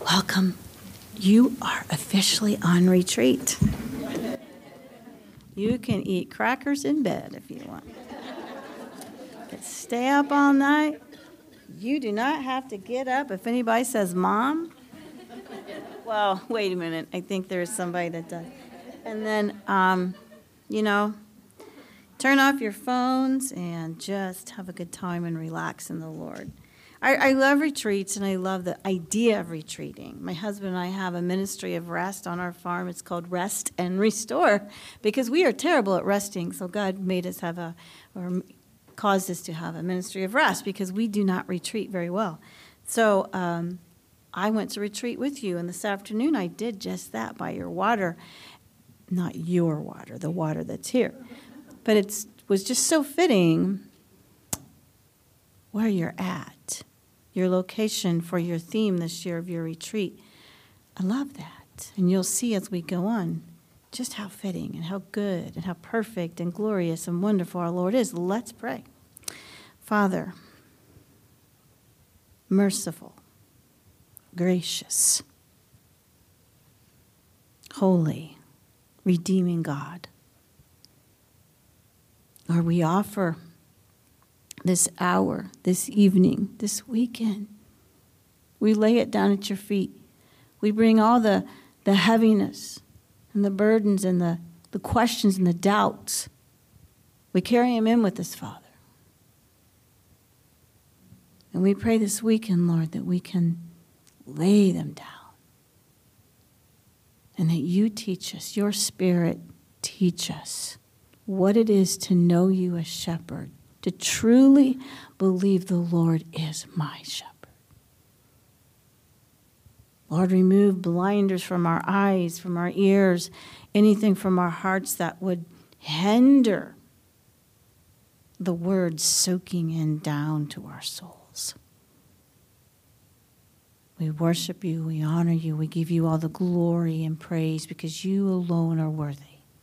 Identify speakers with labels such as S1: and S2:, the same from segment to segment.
S1: Welcome. You are officially on retreat. You can eat crackers in bed if you want. Stay up all night. You do not have to get up if anybody says, Mom. Well, wait a minute. I think there is somebody that does. And then, turn off your phones and just have a good time and relax in the Lord. I love retreats, and I love the idea of retreating. My husband and I have a ministry of rest on our farm. It's called Rest and Restore, because we are terrible at resting. So God made us caused us to have a ministry of rest, because we do not retreat very well. So I went to retreat with you, and this afternoon I did just that by your water. Not your water, the water that's here. But it was just so fitting where you're at. Your location for your theme this year of your retreat. I love that. And you'll see as we go on just how fitting and how good and how perfect and glorious and wonderful our Lord is. Let's pray. Father, merciful, gracious, holy, redeeming God, Lord, we offer this hour, this evening, this weekend. We lay it down at your feet. We bring all the heaviness and the burdens and the questions and the doubts. We carry them in with us, Father. And we pray this weekend, Lord, that we can lay them down. And that you teach us, your Spirit teach us what it is to know you as shepherd, to truly believe the Lord is my shepherd. Lord, remove blinders from our eyes, from our ears, anything from our hearts that would hinder the word soaking in down to our souls. We worship you, we honor you, we give you all the glory and praise because you alone are worthy.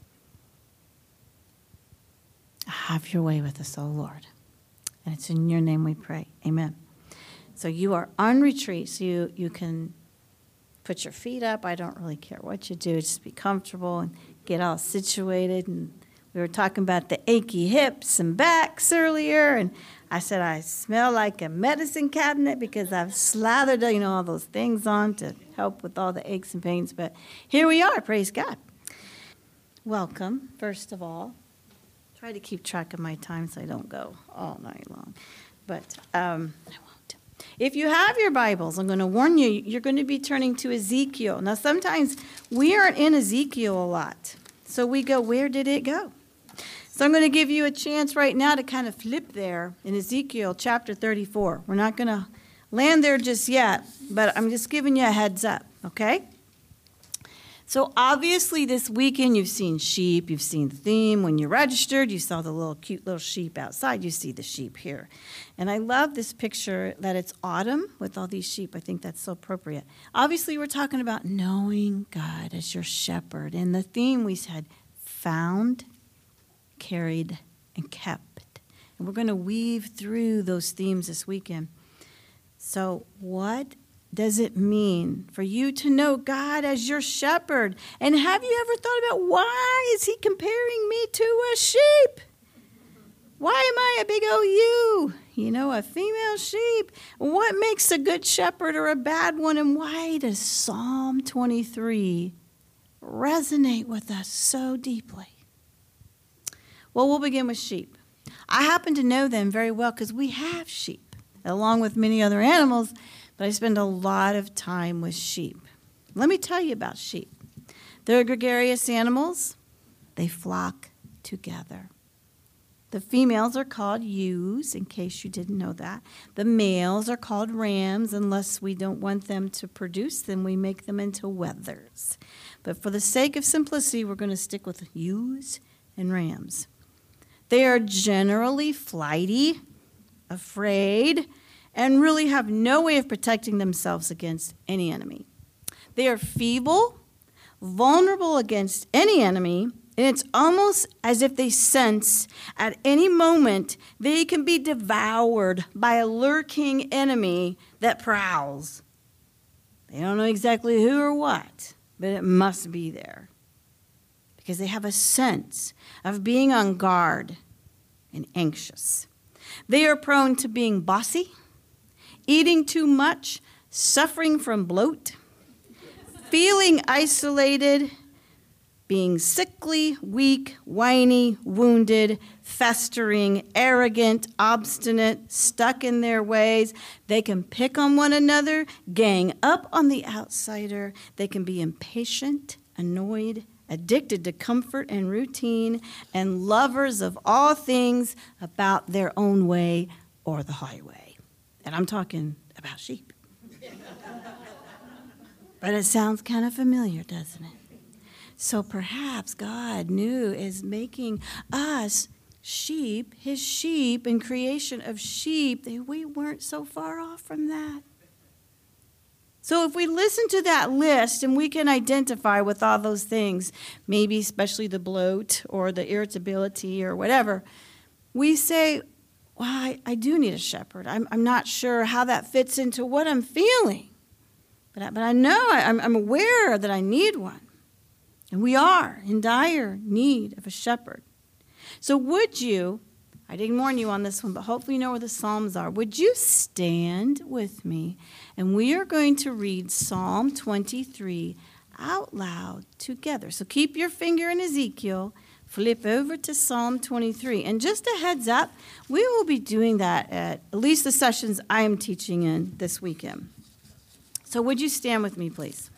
S1: Have your way with us, O Lord. And it's in your name we pray. Amen. So you are on retreat, so you can put your feet up. I don't really care what you do. Just be comfortable and get all situated. And we were talking about the achy hips and backs earlier, and I said I smell like a medicine cabinet because I've slathered, all those things on to help with all the aches and pains. But here we are, praise God. Welcome, first of all. Try to keep track of my time so I don't go all night long. But I won't. If you have your Bibles, I'm going to warn you, you're going to be turning to Ezekiel. Now, sometimes we aren't in Ezekiel a lot. So we go, where did it go? So I'm going to give you a chance right now to kind of flip there in Ezekiel chapter 34. We're not going to land there just yet, but I'm just giving you a heads up, okay? So obviously this weekend you've seen sheep, you've seen the theme. When you registered, you saw the cute little sheep outside. You see the sheep here. And I love this picture that it's autumn with all these sheep. I think that's so appropriate. Obviously we're talking about knowing God as your shepherd. And the theme we said, found, carried, and kept. And we're going to weave through those themes this weekend. So what does it mean for you to know God as your shepherd? And have you ever thought about why is he comparing me to a sheep? Why am I a big old ewe? A female sheep. What makes a good shepherd or a bad one? And why does Psalm 23 resonate with us so deeply? Well, we'll begin with sheep. I happen to know them very well because we have sheep, along with many other animals. But I spend a lot of time with sheep. Let me tell you about sheep. They're gregarious animals. They flock together. The females are called ewes, in case you didn't know that. The males are called rams. Unless we don't want them to produce them, we make them into wethers. But for the sake of simplicity, we're going to stick with ewes and rams. They are generally flighty, afraid, and really have no way of protecting themselves against any enemy. They are feeble, vulnerable against any enemy, and it's almost as if they sense at any moment they can be devoured by a lurking enemy that prowls. They don't know exactly who or what, but it must be there because they have a sense of being on guard and anxious. They are prone to being bossy, eating too much, suffering from bloat, feeling isolated, being sickly, weak, whiny, wounded, festering, arrogant, obstinate, stuck in their ways. They can pick on one another, gang up on the outsider. They can be impatient, annoyed, addicted to comfort and routine, and lovers of all things about their own way or the highway. And I'm talking about sheep. But it sounds kind of familiar, doesn't it? So perhaps God knew is making us sheep, his sheep, and creation of sheep, that we weren't so far off from that. So if we listen to that list and we can identify with all those things, maybe especially the bloat or the irritability or whatever, we say, well, I do need a shepherd. I'm not sure how that fits into what I'm feeling. But I know, I'm aware that I need one. And we are in dire need of a shepherd. So would you, I didn't warn you on this one, but hopefully you know where the Psalms are. Would you stand with me? And we are going to read Psalm 23 out loud together. So keep your finger in Ezekiel, flip over to Psalm 23. And just a heads up, we will be doing that at least the sessions I am teaching in this weekend. So would you stand with me, please?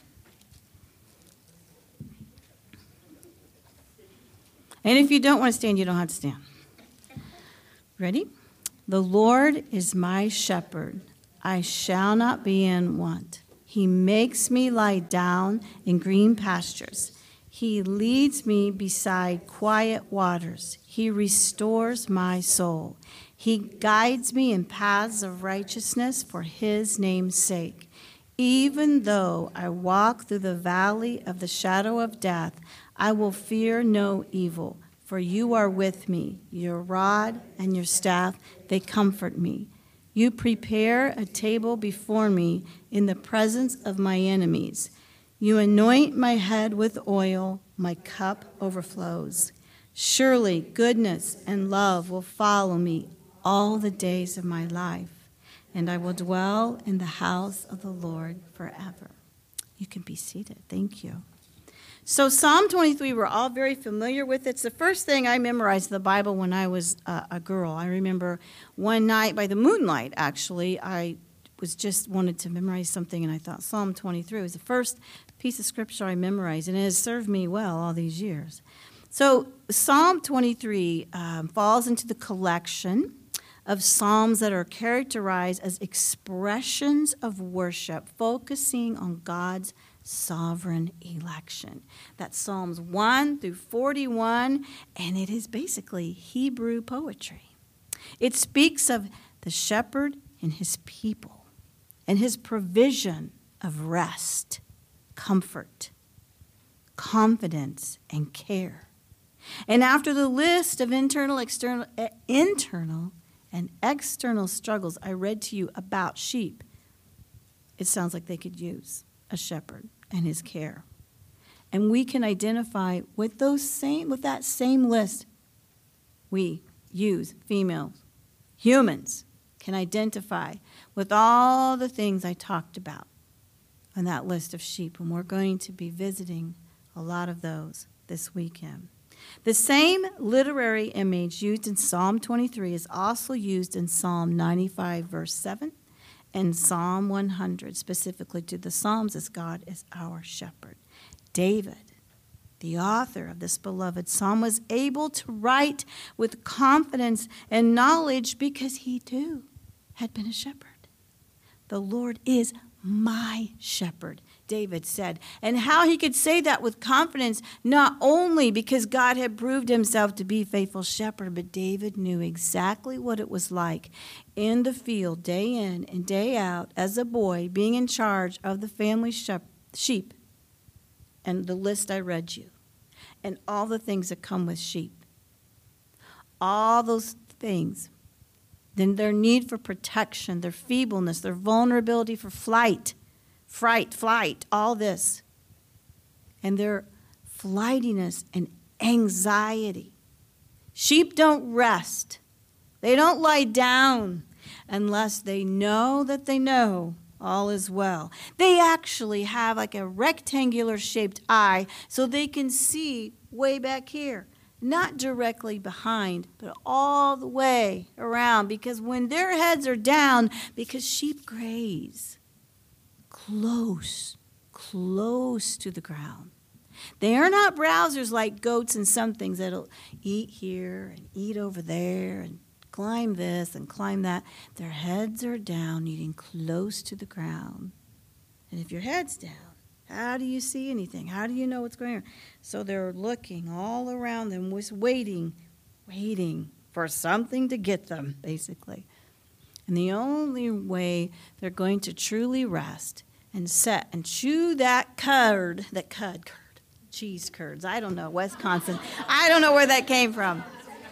S1: And if you don't want to stand, you don't have to stand. Ready? The Lord is my shepherd. I shall not be in want. He makes me lie down in green pastures. He leads me beside quiet waters. He restores my soul. He guides me in paths of righteousness for his name's sake. Even though I walk through the valley of the shadow of death, I will fear no evil, for you are with me. Your rod and your staff, they comfort me. You prepare a table before me in the presence of my enemies. You anoint my head with oil, my cup overflows. Surely goodness and love will follow me all the days of my life, and I will dwell in the house of the Lord forever. You can be seated. Thank you. So Psalm 23, we're all very familiar with. It's the first thing I memorized in the Bible when I was a girl. I remember one night by the moonlight, actually, I was just wanted to memorize something, and I thought Psalm 23 was the first piece of scripture I memorized, and it has served me well all these years. So Psalm 23 falls into the collection of psalms that are characterized as expressions of worship, focusing on God's sovereign election. That's Psalms 1 through 41, and it is basically Hebrew poetry. It speaks of the shepherd and his people and his provision of rest, comfort, confidence, and care. And after the list of internal and external struggles I read to you about sheep, it sounds like they could use a shepherd and his care. And we can identify with that same list. We use females, humans can identify with all the things I talked about on that list of sheep. And we're going to be visiting a lot of those this weekend. The same literary image used in Psalm 23 is also used in Psalm 95, verse 7, and Psalm 100, specifically to the Psalms, as God is our shepherd. David, the author of this beloved psalm, was able to write with confidence and knowledge because he too had been a shepherd. The Lord is my shepherd, David said. And how he could say that with confidence, not only because God had proved himself to be faithful shepherd, but David knew exactly what it was like in the field, day in and day out, as a boy, being in charge of the family sheep. And the list I read you, and all the things that come with sheep. All those things. Then their need for protection, their feebleness, their vulnerability for flight, fright, flight, all this. And their flightiness and anxiety. Sheep don't rest. They don't lie down unless they know that they know all is well. They actually have like a rectangular shaped eye so they can see way back here. Not directly behind, but all the way around. Because when their heads are down, because sheep graze close to the ground. They are not browsers like goats and some things that'll eat here and eat over there and climb this and climb that. Their heads are down, eating close to the ground. And if your head's down, how do you see anything? How do you know what's going on? So they're looking all around them, was waiting for something to get them, basically. And the only way they're going to truly rest and set and chew that cheese curds. I don't know, Wisconsin. I don't know where that came from.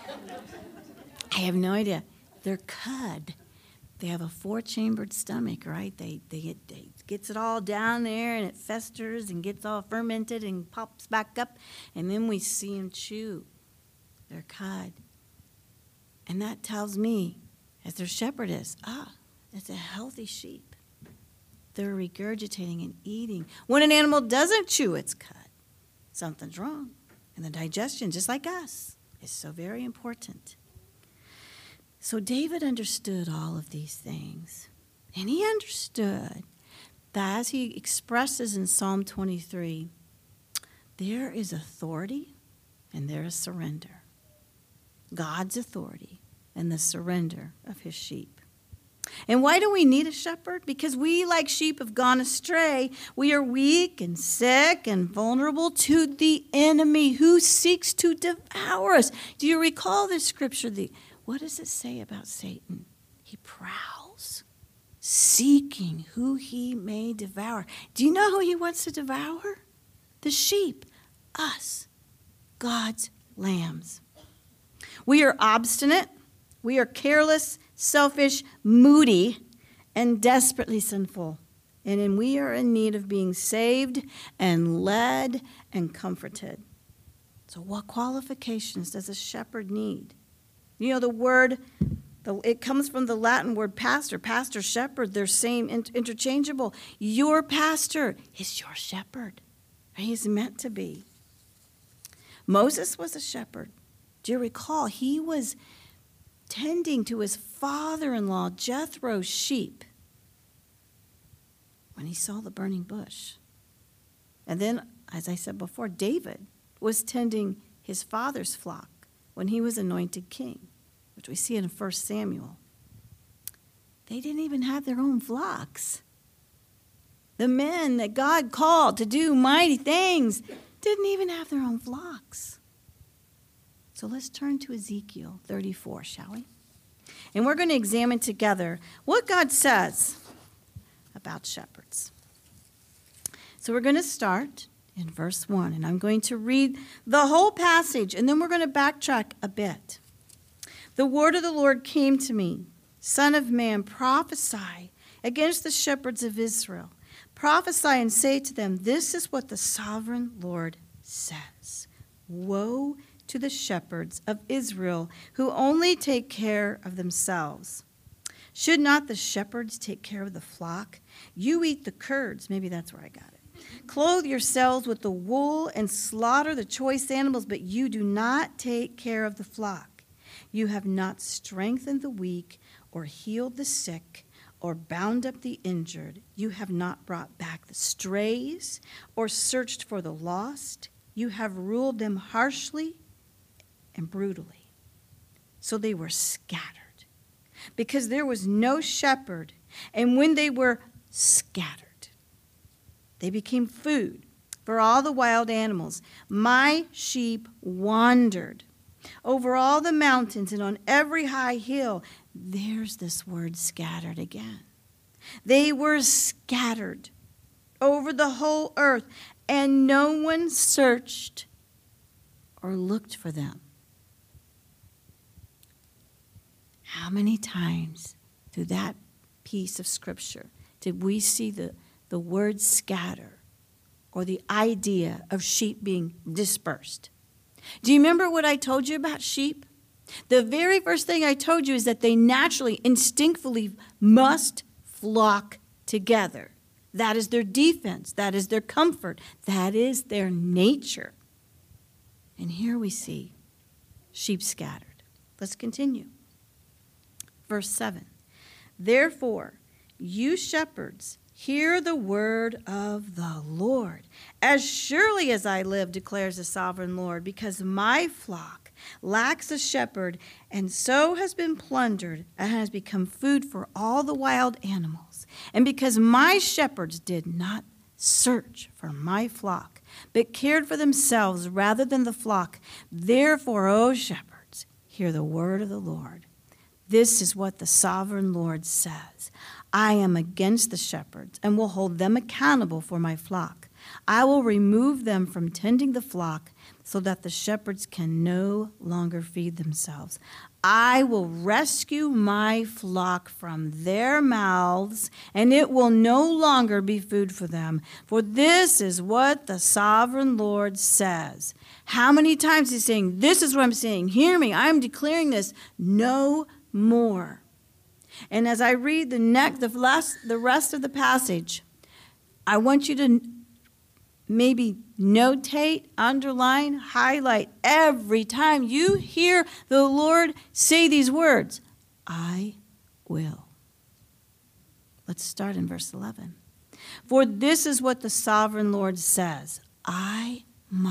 S1: I have no idea. They're cud. They have a 4-chambered stomach, right? They gets it all down there, and it festers and gets all fermented and pops back up, and then we see them chew. They're cud. And that tells me, as their shepherdess, it's a healthy sheep. They're regurgitating and eating. When an animal doesn't chew its cud, something's wrong. And the digestion, just like us, is so very important. So David understood all of these things. And he understood that as he expresses in Psalm 23, there is authority and there is surrender. God's authority and the surrender of his sheep. And why do we need a shepherd? Because we, like sheep, have gone astray. We are weak and sick and vulnerable to the enemy who seeks to devour us. Do you recall this scripture? What does it say about Satan? He prowls, seeking who he may devour. Do you know who he wants to devour? The sheep, us, God's lambs. We are obstinate. We are careless, selfish, moody, and desperately sinful. And we are in need of being saved and led and comforted. So what qualifications does a shepherd need? You know, the word, it comes from the Latin word pastor. Pastor, shepherd, they're same, interchangeable. Your pastor is your shepherd. He's meant to be. Moses was a shepherd. Do you recall? He was tending to his father-in-law Jethro's sheep when he saw the burning bush. And then, as I said before, David was tending his father's flock when he was anointed king, which we see in 1 Samuel. They didn't even have their own flocks. The men that God called to do mighty things didn't even have their own flocks. So let's turn to Ezekiel 34, shall we? And we're going to examine together what God says about shepherds. So we're going to start in verse 1, and I'm going to read the whole passage, and then we're going to backtrack a bit. The word of the Lord came to me, Son of man, prophesy against the shepherds of Israel. Prophesy and say to them, this is what the sovereign Lord says. Woe to the shepherds of Israel who only take care of themselves. Should not the shepherds take care of the flock? You eat the curds. Maybe that's where I got it. Clothe yourselves with the wool and slaughter the choice animals, but you do not take care of the flock. You have not strengthened the weak or healed the sick or bound up the injured. You have not brought back the strays or searched for the lost. You have ruled them harshly and brutally. So they were scattered because there was no shepherd. And when they were scattered, they became food for all the wild animals. My sheep wandered over all the mountains and on every high hill. There's this word scattered again. They were scattered over the whole earth, and no one searched or looked for them. How many times through that piece of scripture did we see the the word scatter, or the idea of sheep being dispersed. Do you remember what I told you about sheep? The very first thing I told you is that they naturally, instinctively must flock together. That is their defense. That is their comfort. That is their nature. And here we see sheep scattered. Let's continue. Verse 7. Therefore, you shepherds, hear the word of the Lord. As surely as I live, declares the sovereign Lord, because my flock lacks a shepherd, and so has been plundered and has become food for all the wild animals. And because my shepherds did not search for my flock, but cared for themselves rather than the flock, therefore, O shepherds, hear the word of the Lord. This is what the sovereign Lord says. I am against the shepherds and will hold them accountable for my flock. I will remove them from tending the flock so that the shepherds can no longer feed themselves. I will rescue my flock from their mouths, and it will no longer be food for them. For this is what the sovereign Lord says. How many times he's saying, this is what I'm saying. Hear me. I'm declaring this. No more. And as I read the rest of the passage, I want you to maybe notate, underline, highlight every time you hear the Lord say these words, I will. Let's start in verse 11. For this is what the sovereign Lord says, I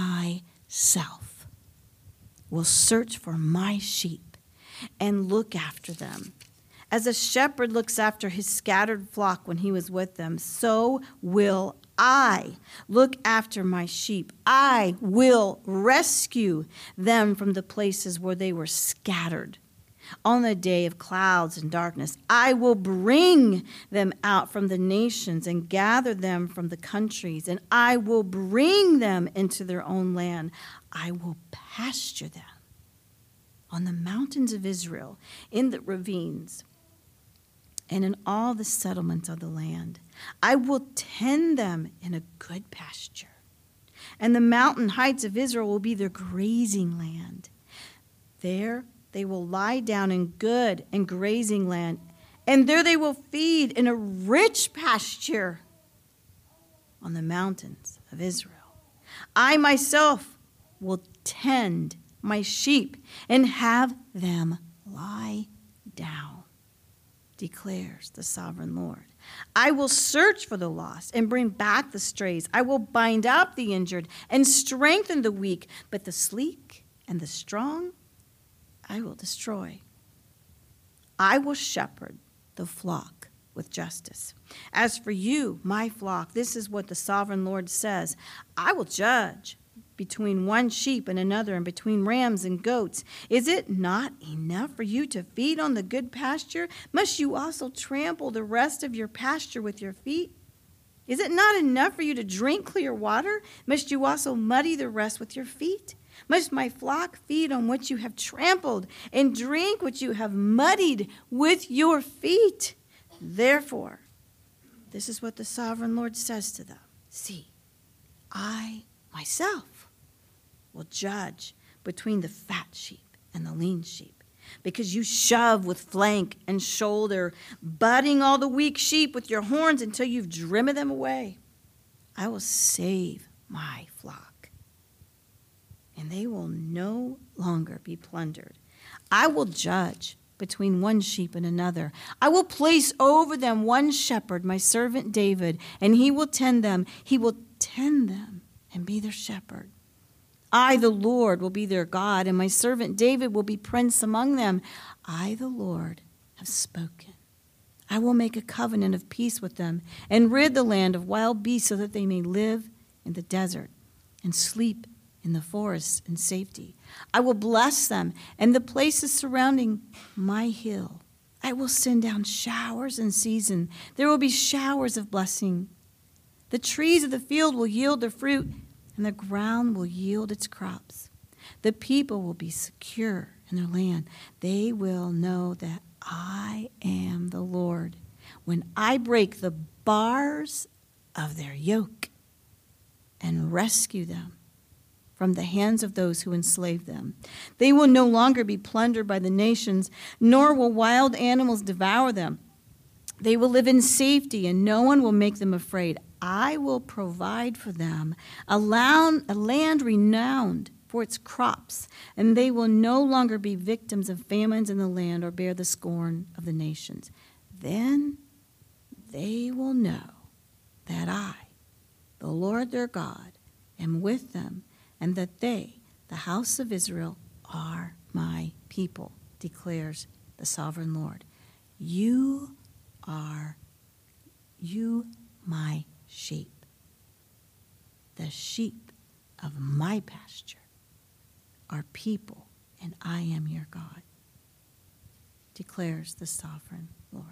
S1: myself will search for my sheep and look after them. As a shepherd looks after his scattered flock when he was with them, so will I look after my sheep. I will rescue them from the places where they were scattered. On the day of clouds and darkness, I will bring them out from the nations and gather them from the countries, and I will bring them into their own land. I will pasture them on the mountains of Israel, in the ravines, and in all the settlements of the land. I will tend them in a good pasture, and the mountain heights of Israel will be their grazing land. There they will lie down in good and grazing land, and there they will feed in a rich pasture on the mountains of Israel. I myself will tend my sheep and have them lie down, declares the sovereign Lord. I will search for the lost and bring back the strays. I will bind up the injured and strengthen the weak, but the sleek and the strong I will destroy. I will shepherd the flock with justice. As for you, my flock, this is what the sovereign Lord says. I will judge between one sheep and another, and between rams and goats. Is it not enough for you to feed on the good pasture? Must you also trample the rest of your pasture with your feet? Is it not enough for you to drink clear water? Must you also muddy the rest with your feet? Must my flock feed on what you have trampled and drink what you have muddied with your feet? Therefore, this is what the sovereign Lord says to them. See, I myself will judge between the fat sheep and the lean sheep, because you shove with flank and shoulder, butting all the weak sheep with your horns until you've driven them away. I will save my flock, and they will no longer be plundered. I will judge between one sheep and another. I will place over them one shepherd, my servant David, and he will tend them. He will tend them and be their shepherd. I, the Lord, will be their God, and my servant David will be prince among them. I, the Lord, have spoken. I will make a covenant of peace with them and rid the land of wild beasts so that they may live in the desert and sleep in the forests in safety. I will bless them and the places surrounding my hill. I will send down showers in season. There will be showers of blessing. The trees of the field will yield their fruit, and the ground will yield its crops. The people will be secure in their land. They will know that I am the Lord when I break the bars of their yoke and rescue them from the hands of those who enslave them. They will no longer be plundered by the nations, nor will wild animals devour them. They will live in safety, and no one will make them afraid. I will provide for them a land renowned for its crops, and they will no longer be victims of famines in the land or bear the scorn of the nations. Then they will know that I, the Lord their God, am with them, and that they, the house of Israel, are my people, declares the sovereign Lord. You are my sheep, the sheep of my pasture are people, and I am your God, declares the sovereign Lord.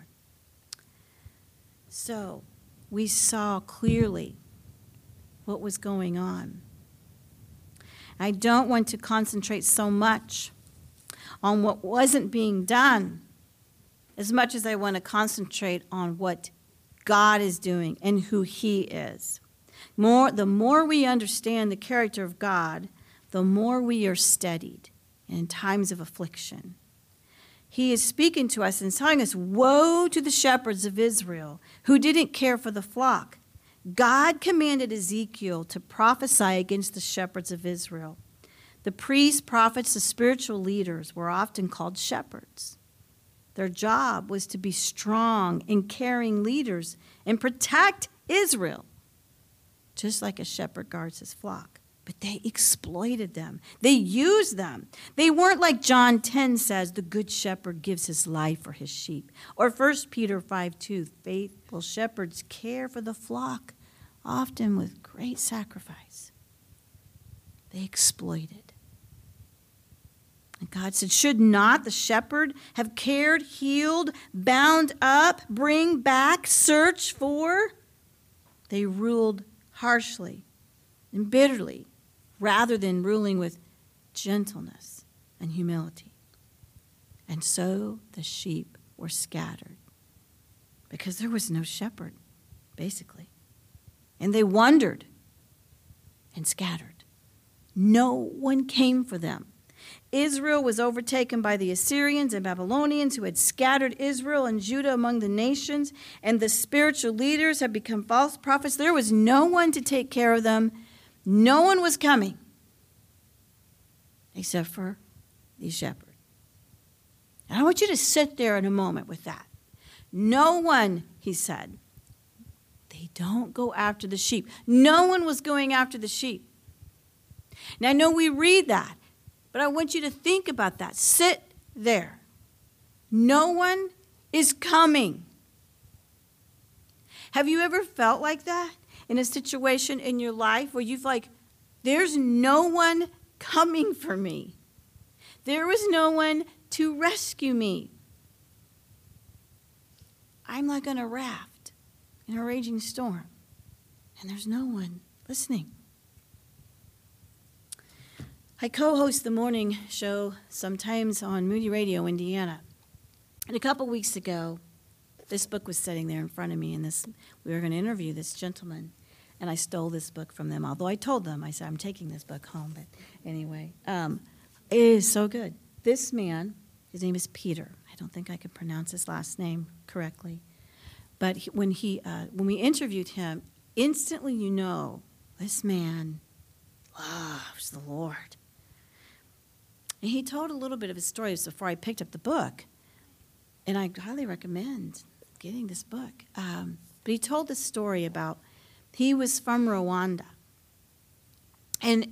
S1: So we saw clearly what was going on. I don't want to concentrate so much on what wasn't being done as much as I want to concentrate on what God is doing and who he is. The more we understand the character of God, the more we are steadied in times of affliction. He is speaking to us and telling us, woe to the shepherds of Israel who didn't care for the flock. God commanded Ezekiel to prophesy against the shepherds of Israel. The priests, prophets, the spiritual leaders were often called shepherds. Their job was to be strong and caring leaders and protect Israel, just like a shepherd guards his flock. But they exploited them. They used them. They weren't like John 10 says, the good shepherd gives his life for his sheep. Or 1 Peter 5:2, faithful shepherds care for the flock, often with great sacrifice. They exploited. And God said, should not the shepherd have cared, healed, bound up, bring back, search for? They ruled harshly and bitterly, rather than ruling with gentleness and humility. And so the sheep were scattered because there was no shepherd, basically. And they wandered and scattered. No one came for them. Israel was overtaken by the Assyrians and Babylonians who had scattered Israel and Judah among the nations, and the spiritual leaders had become false prophets. There was no one to take care of them. No one was coming except for the shepherd. And I want you to sit there in a moment with that. No one, he said. They don't go after the sheep. No one was going after the sheep. Now, I know we read that, but I want you to think about that. Sit there. No one is coming. Have you ever felt like that in a situation in your life where you've like, there's no one coming for me. There was no one to rescue me. I'm like on a raft in a raging storm, and there's no one listening. I co-host the morning show sometimes on Moody Radio, Indiana. And a couple weeks ago, this book was sitting there in front of me, and we were going to interview this gentleman, and I stole this book from them. Although I told them, I said, I'm taking this book home. But anyway, it is so good. This man, his name is Peter. I don't think I can pronounce his last name correctly. But when we interviewed him, instantly you know this man loves the Lord. And he told a little bit of his story before I picked up the book. And I highly recommend getting this book. But he told this story about he was from Rwanda. And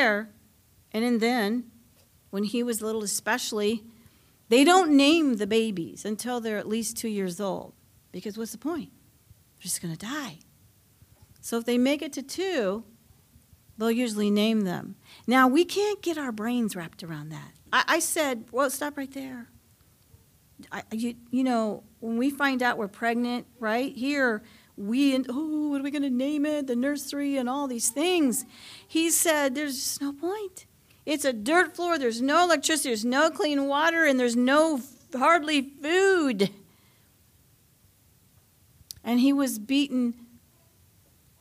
S1: then, when he was little especially, they don't name the babies until they're at least 2 years old. Because what's the point? They're just going to die. So if they make it to 2, they'll usually name them. Now, we can't get our brains wrapped around that. I said, well, stop right there. You know, when we find out we're pregnant, right, here, what are we going to name it? The nursery and all these things. He said, there's just no point. It's a dirt floor. There's no electricity. There's no clean water. And there's hardly food. And he was beaten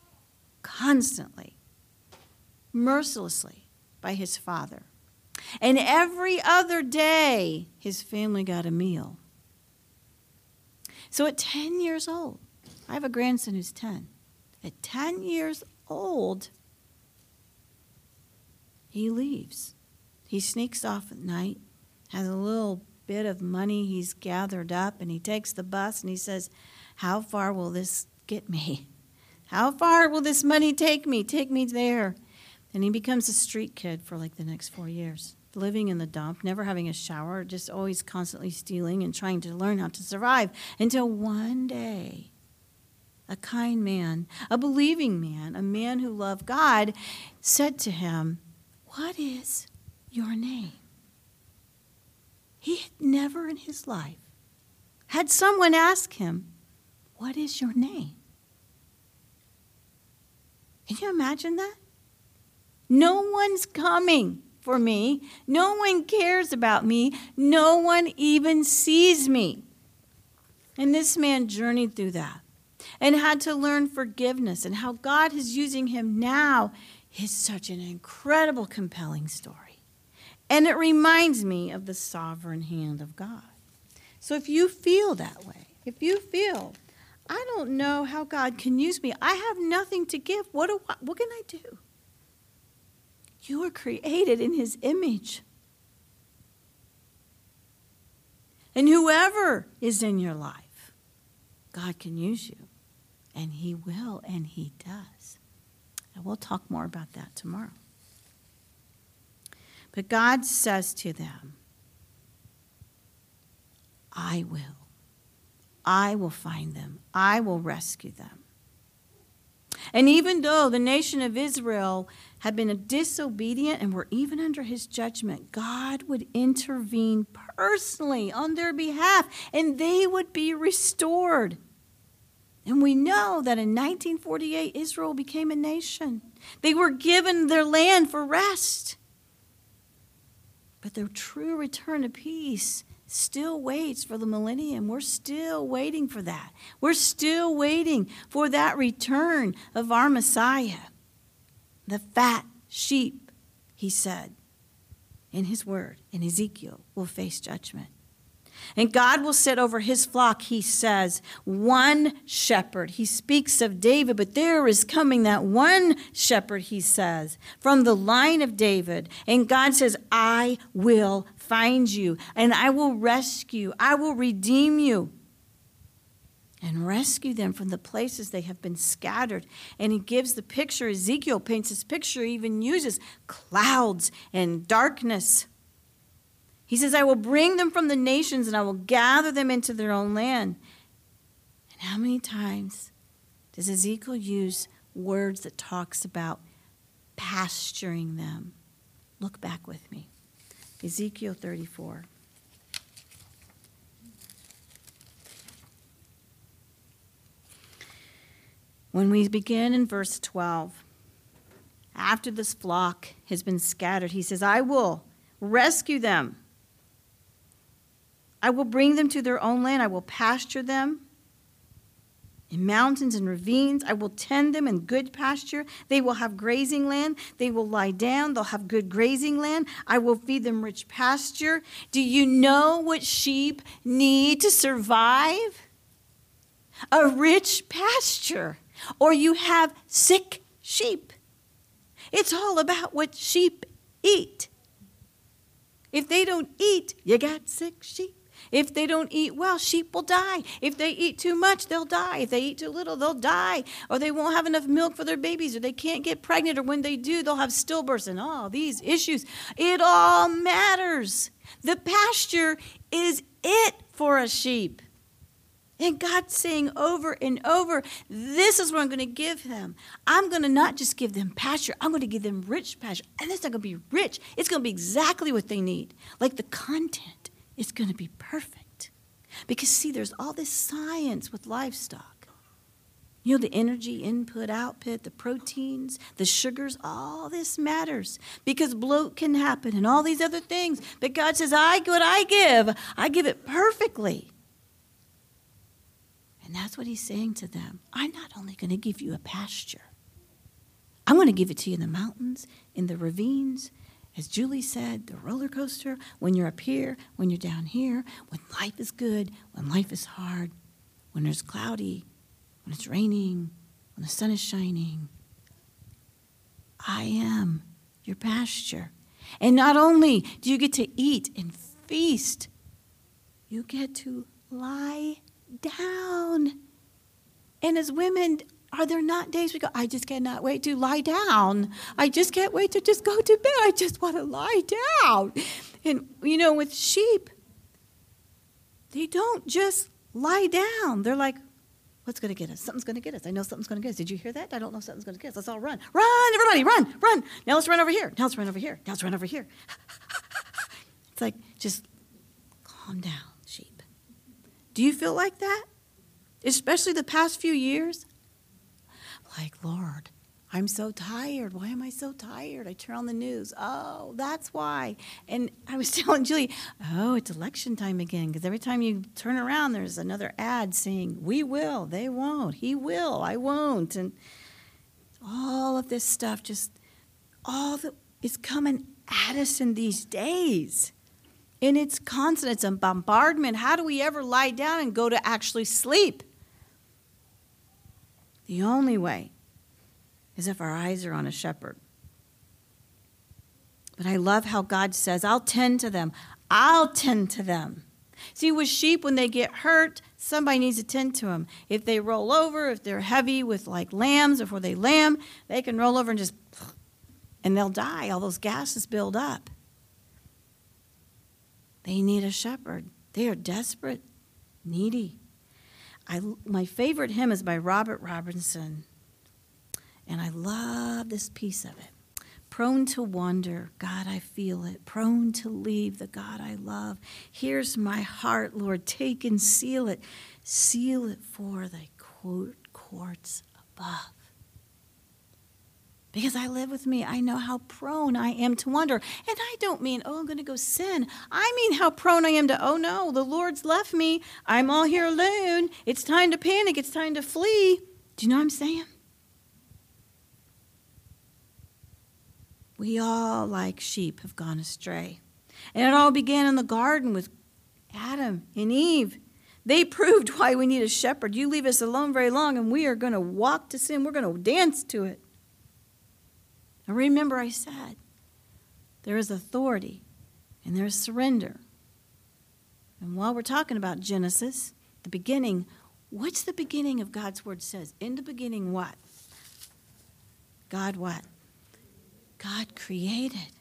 S1: constantly, mercilessly by his father. And every other day, his family got a meal. So at 10 years old, I have a grandson who's 10. At 10 years old, he leaves. He sneaks off at night, has a little bit of money he's gathered up, and he takes the bus and he says, how far will this get me? How far will this money take me? Take me there. And he becomes a street kid for like the next 4 years, living in the dump, never having a shower, just always constantly stealing and trying to learn how to survive, until one day, a kind man, a believing man, a man who loved God, said to him, what is your name? He had never in his life had someone ask him, what is your name? Can you imagine that? No one's coming for me. No one cares about me. No one even sees me. And this man journeyed through that and had to learn forgiveness, and how God is using him now is such an incredible, compelling story. And it reminds me of the sovereign hand of God. So if you feel that way, if you feel, I don't know how God can use me, I have nothing to give, what can I do? You were created in his image. And whoever is in your life, God can use you. And he will, and he does. And we'll talk more about that tomorrow. But God says to them, I will. I will find them. I will rescue them. And even though the nation of Israel had been disobedient and were even under his judgment, God would intervene personally on their behalf, and they would be restored. And we know that in 1948, Israel became a nation. They were given their land for rest. But the true return of peace still waits for the millennium. We're still waiting for that. We're still waiting for that return of our Messiah. The fat sheep, he said in his word, in Ezekiel, will face judgment. And God will set over his flock, he says, one shepherd. He speaks of David, but there is coming that one shepherd, he says, from the line of David. And God says, I will find you, and I will rescue, I will redeem you, and rescue them from the places they have been scattered. And he gives the picture, Ezekiel paints this picture, he even uses clouds and darkness. He says, I will bring them from the nations and I will gather them into their own land. And how many times does Ezekiel use words that talks about pasturing them? Look back with me. Ezekiel 34. When we begin in verse 12, after this flock has been scattered, he says, I will rescue them. I will bring them to their own land. I will pasture them in mountains and ravines. I will tend them in good pasture. They will have grazing land. They will lie down. They'll have good grazing land. I will feed them rich pasture. Do you know what sheep need to survive? A rich pasture. Or you have sick sheep. It's all about what sheep eat. If they don't eat, you got sick sheep. If they don't eat well, sheep will die. If they eat too much, they'll die. If they eat too little, they'll die. Or they won't have enough milk for their babies, or they can't get pregnant, or when they do, they'll have stillbirths and all these issues. It all matters. The pasture is it for a sheep. And God's saying over and over, this is what I'm going to give them. I'm going to not just give them pasture, I'm going to give them rich pasture. And it's not going to be rich. It's going to be exactly what they need. Like the content is going to be perfect. Because see, there's all this science with livestock. You know, the energy input, output, the proteins, the sugars, all this matters. Because bloat can happen and all these other things. But God says, I give it perfectly. And that's what he's saying to them. I'm not only going to give you a pasture, I want to give it to you in the mountains, in the ravines. As Julie said, the roller coaster, when you're up here, when you're down here, when life is good, when life is hard, when it's cloudy, when it's raining, when the sun is shining. I am your pasture. And not only do you get to eat and feast, you get to lie down. And as women, are there not days we go, I just cannot wait to lie down. I just can't wait to just go to bed. I just want to lie down. And, with sheep, they don't just lie down. They're like, what's going to get us? Something's going to get us. I know something's going to get us. Did you hear that? I don't know something's going to get us. Let's all run. Run, everybody, run, run. Now let's run over here. Now let's run over here. Now let's run over here. It's like, just calm down, sheep. Do you feel like that? Especially the past few years? Like, Lord, I'm so tired. Why am I so tired? I turn on the news. Oh, that's why. And I was telling Julie, it's election time again, because every time you turn around, there's another ad saying, we will, they won't, he will, I won't. And all of this stuff, just all that is coming at us in these days. And it's constant. It's a bombardment. How do we ever lie down and go to actually sleep? The only way is if our eyes are on a shepherd. But I love how God says, I'll tend to them. I'll tend to them. See, with sheep, when they get hurt, somebody needs to tend to them. If they roll over, if they're heavy with like lambs, before they lamb, they can roll over and they'll die. All those gases build up. They need a shepherd. They are desperate, needy. My favorite hymn is by Robert Robinson, and I love this piece of it. Prone to wander, God, I feel it. Prone to leave the God I love. Here's my heart, Lord, take and seal it. Seal it for thy courts above. Because I live with me, I know how prone I am to wander. And I don't mean, I'm going to go sin. I mean how prone I am to, oh no, the Lord's left me. I'm all here alone. It's time to panic. It's time to flee. Do you know what I'm saying? We all, like sheep, have gone astray. And it all began in the garden with Adam and Eve. They proved why we need a shepherd. You leave us alone very long, and we are going to walk to sin. We're going to dance to it. Now remember, I said, there is authority and there is surrender. And while we're talking about Genesis, the beginning, what's the beginning of God's word says? In the beginning, what? God what? God created.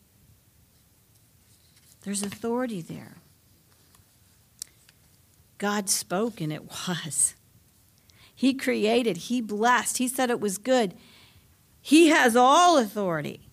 S1: There's authority there. God spoke and it was. He created, he blessed, he said it was good. He has all authority.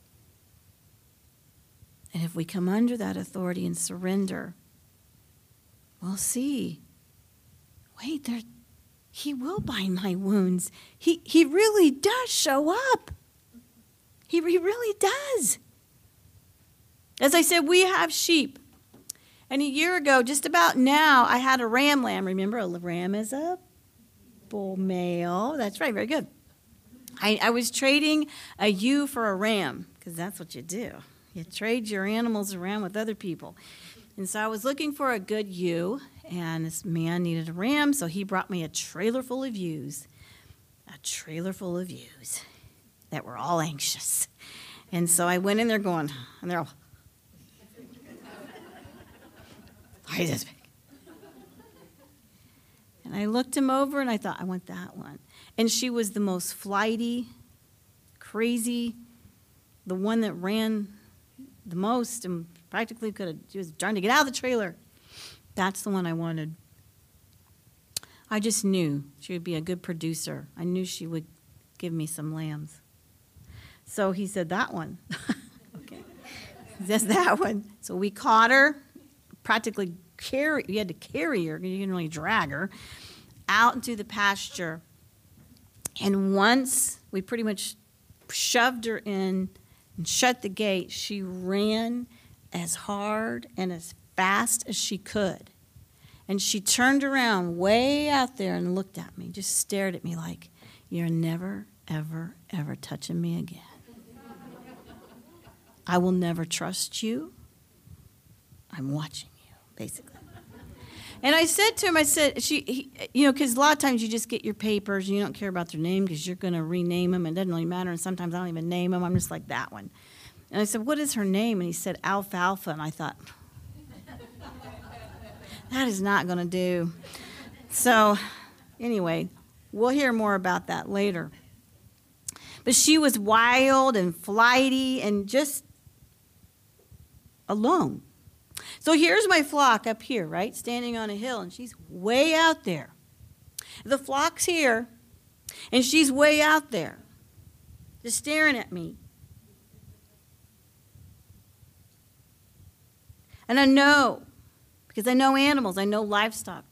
S1: And if we come under that authority and surrender, we'll see. Wait, he will bind my wounds. He really does show up. He really does. As I said, we have sheep. And a year ago, just about now, I had a ram lamb. Remember, a ram is a bull male. That's right, very good. I was trading a ewe for a ram, because that's what you do. You trade your animals around with other people. And so I was looking for a good ewe, and this man needed a ram, so he brought me a trailer full of ewes. A trailer full of ewes that were all anxious. And so I went in there going, and they're all, why is this big? And I looked him over, and I thought, I want that one. And she was the most flighty, crazy, the one that ran the most and practically she was trying to get out of the trailer. That's the one I wanted. I just knew she would be a good producer. I knew she would give me some lambs. So he said, that one. Okay. Just that one. So we caught her, practically we had to carry her, you didn't really drag her, out into the pasture. And once we pretty much shoved her in and shut the gate, she ran as hard and as fast as she could. And she turned around way out there and looked at me, just stared at me like, you're never, ever, ever touching me again. I will never trust you. I'm watching you, basically. And I said to him, because a lot of times you just get your papers, and you don't care about their name because you're going to rename them. It doesn't really matter, and sometimes I don't even name them. I'm just like that one. And I said, what is her name? And he said, Alfalfa. And I thought, that is not going to do. So anyway, we'll hear more about that later. But she was wild and flighty and just alone. So here's my flock up here, right, standing on a hill, and she's way out there. The flock's here, and she's way out there, just staring at me. And I know, because I know animals, I know livestock,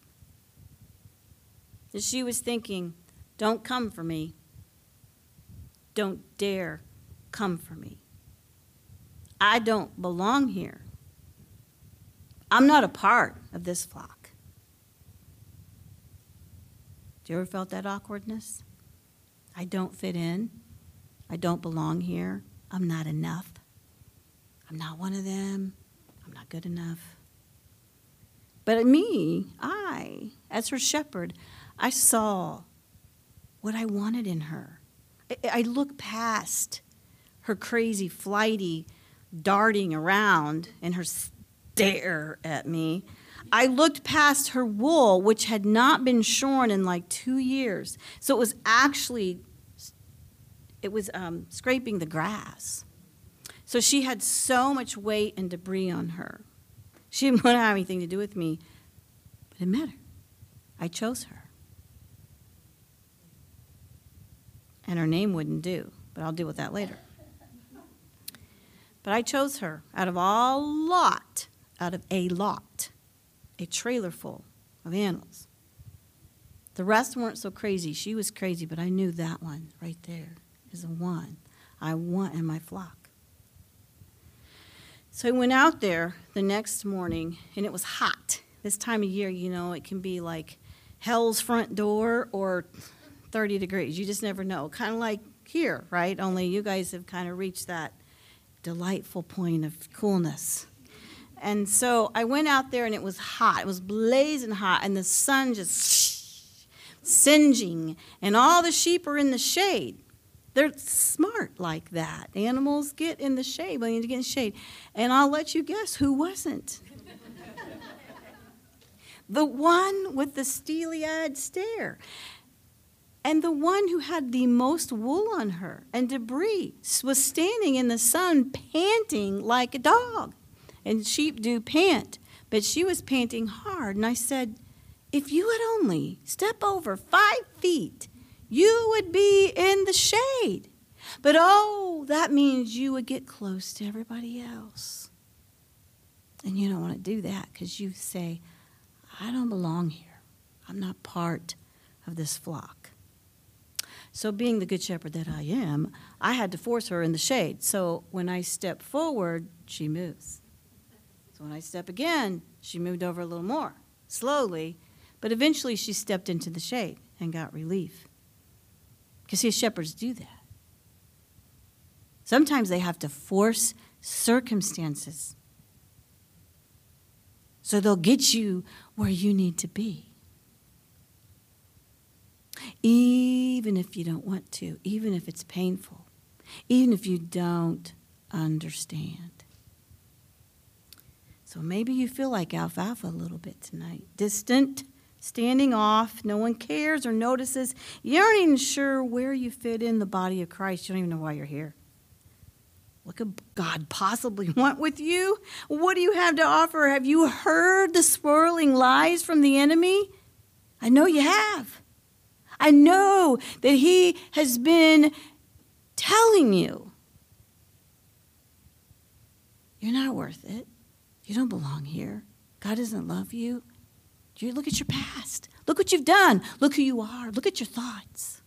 S1: that she was thinking, don't come for me. Don't dare come for me. I don't belong here. I'm not a part of this flock. Do you ever felt that awkwardness? I don't fit in. I don't belong here. I'm not enough. I'm not one of them. I'm not good enough. But me, as her shepherd, I saw what I wanted in her. I looked past her crazy, flighty, darting around and her stare at me. I looked past her wool, which had not been shorn in like 2 years. So it was scraping the grass. So she had so much weight and debris on her. She didn't want to have anything to do with me, but it mattered. I chose her. And her name wouldn't do, but I'll deal with that later. But I chose her out of a lot, a trailer full of animals. The rest weren't so crazy. She was crazy, but I knew that one right there is the one I want in my flock. So I went out there the next morning, and it was hot. This time of year, it can be like hell's front door or 30 degrees. You just never know. Kind of like here, right? Only you guys have kind of reached that delightful point of coolness. And so I went out there, and it was hot. It was blazing hot, and the sun just singeing, and all the sheep are in the shade. They're smart like that. Animals get in the shade. They need to get in the shade. And I'll let you guess who wasn't. The one with the steely-eyed stare. And the one who had the most wool on her and debris was standing in the sun panting like a dog. And sheep do pant, but she was panting hard. And I said, if you would only step over 5 feet, you would be in the shade. But that means you would get close to everybody else. And you don't want to do that because you say, I don't belong here. I'm not part of this flock. So being the good shepherd that I am, I had to force her in the shade. So when I step forward, she moves. So when I step again, she moved over a little more, slowly. But eventually she stepped into the shade and got relief. Because see, shepherds do that. Sometimes they have to force circumstances. So they'll get you where you need to be. Even if you don't want to, even if it's painful, even if you don't understand. So maybe you feel like alfalfa a little bit tonight. Distant, standing off, no one cares or notices. You aren't even sure where you fit in the body of Christ. You don't even know why you're here. What could God possibly want with you? What do you have to offer? Have you heard the swirling lies from the enemy? I know you have. I know that he has been telling you, you're not worth it. You don't belong here. God doesn't love you. You look at your past. Look what you've done. Look who you are. Look at your thoughts.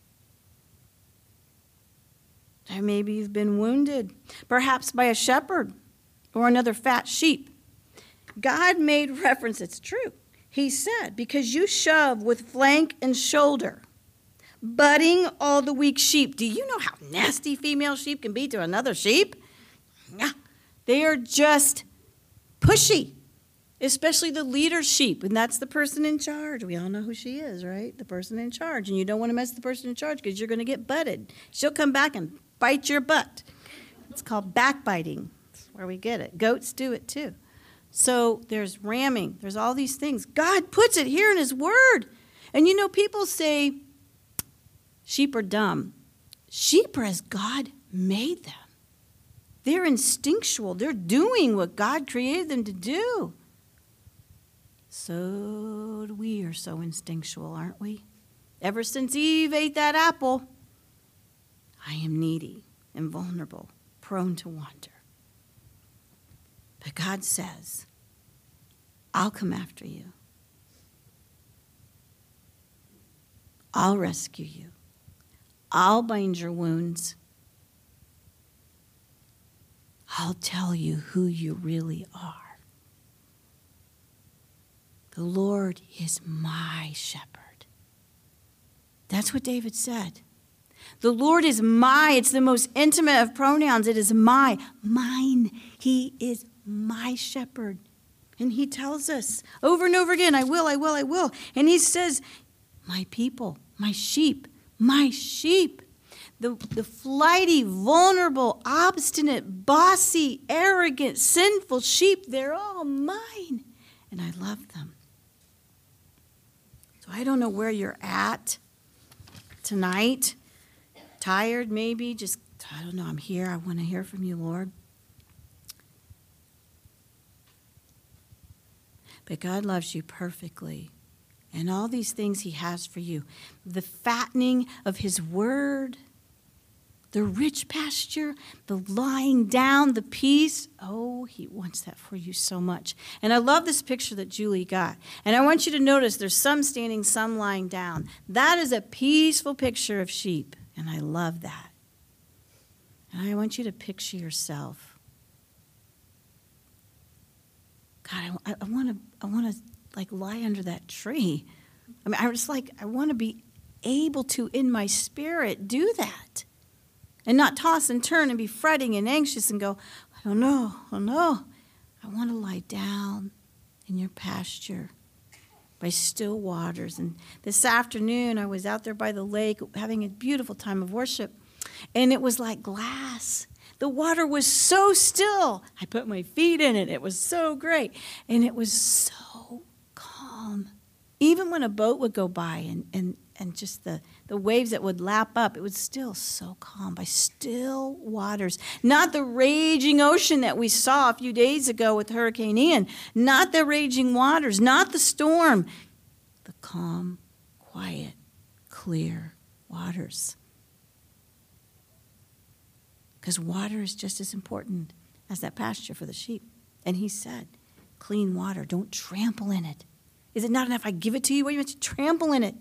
S1: And maybe you've been wounded, perhaps by a shepherd or another fat sheep. God made reference, it's true. He said, because you shove with flank and shoulder, butting all the weak sheep. Do you know how nasty female sheep can be to another sheep? Yeah. They are just pushy, especially the leader sheep, and that's the person in charge. We all know who she is, right? The person in charge, and you don't want to mess with the person in charge because you're going to get butted. She'll come back and bite your butt. It's called backbiting. That's where we get it. Goats do it too. So there's ramming. There's all these things. God puts it here in his word. And you know, people say sheep are dumb. Sheep are as God made them. They're instinctual. They're doing what God created them to do. So we are so instinctual, aren't we? Ever since Eve ate that apple, I am needy and vulnerable, prone to wander. But God says, I'll come after you. I'll rescue you. I'll bind your wounds. I'll tell you who you really are. The Lord is my shepherd. That's what David said. The Lord is my. It's the most intimate of pronouns. It is my. Mine. He is my shepherd. And he tells us over and over again, I will, I will, I will. And he says, my people, my sheep, my sheep. The flighty, vulnerable, obstinate, bossy, arrogant, sinful sheep, they're all mine. And I love them. So I don't know where you're at tonight. Tired maybe, just, I don't know, I'm here. I want to hear from you, Lord. But God loves you perfectly. And all these things he has for you. The fattening of his word, the rich pasture, the lying down, the peace. Oh, he wants that for you so much. And I love this picture that Julie got. And I want you to notice there's some standing, some lying down. That is a peaceful picture of sheep. And I love that. And I want you to picture yourself. God, I want to like lie under that tree. I mean, I want to be able to, in my spirit, do that. And not toss and turn and be fretting and anxious and go, I don't know. I want to lie down in your pasture by still waters. And this afternoon, I was out there by the lake having a beautiful time of worship. And it was like glass. The water was so still. I put my feet in it. It was so great. And it was so calm. Even when a boat would go by and just the waves that would lap up, it was still so calm by still waters. Not the raging ocean that we saw a few days ago with Hurricane Ian. Not the raging waters. Not the storm. The calm, quiet, clear waters. Because water is just as important as that pasture for the sheep. And he said, clean water, don't trample in it. Is it not enough I give it to you? Why do you have to trample in it?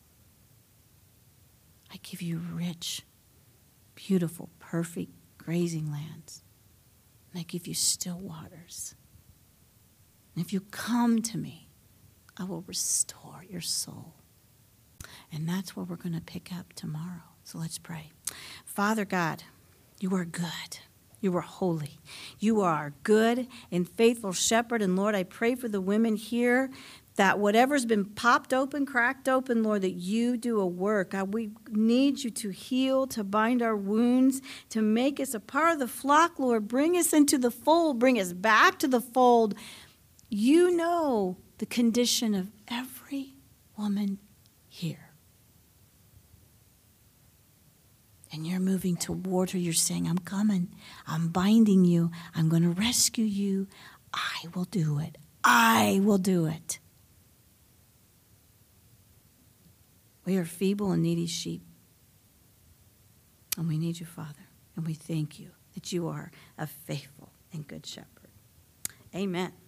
S1: I give you rich, beautiful, perfect grazing lands. And I give you still waters. And if you come to me, I will restore your soul. And that's where we're going to pick up tomorrow. So let's pray. Father God, you are good. You are holy. You are our good and faithful shepherd. And Lord, I pray for the women here that whatever's been popped open, cracked open, Lord, that you do a work. God, we need you to heal, to bind our wounds, to make us a part of the flock, Lord. Bring us into the fold. Bring us back to the fold. You know the condition of every woman here. And you're moving toward her. You're saying, I'm coming. I'm binding you. I'm going to rescue you. I will do it. I will do it. We are feeble and needy sheep. And we need you, Father. And we thank you that you are a faithful and good shepherd. Amen.